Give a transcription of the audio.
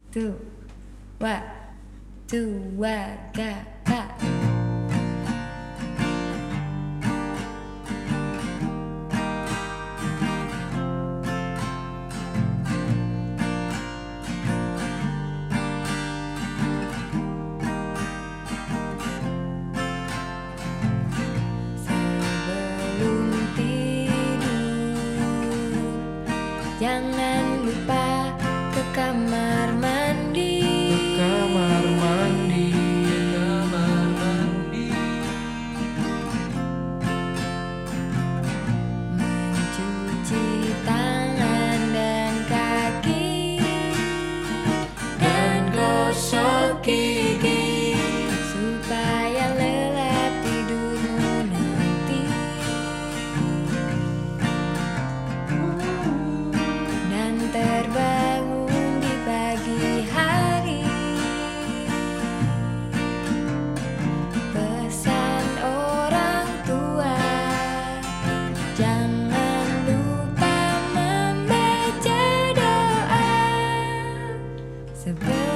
tua, tua, gak. Sebelum tidur, jangan lupa ke kamar mandi. Mencuci tangan dan kaki, dan gosok gigi supaya lelap tidurmu nanti. Dan terbangun di pagi hari. Pesan orang tua, jangan lupa membaca doa sebelum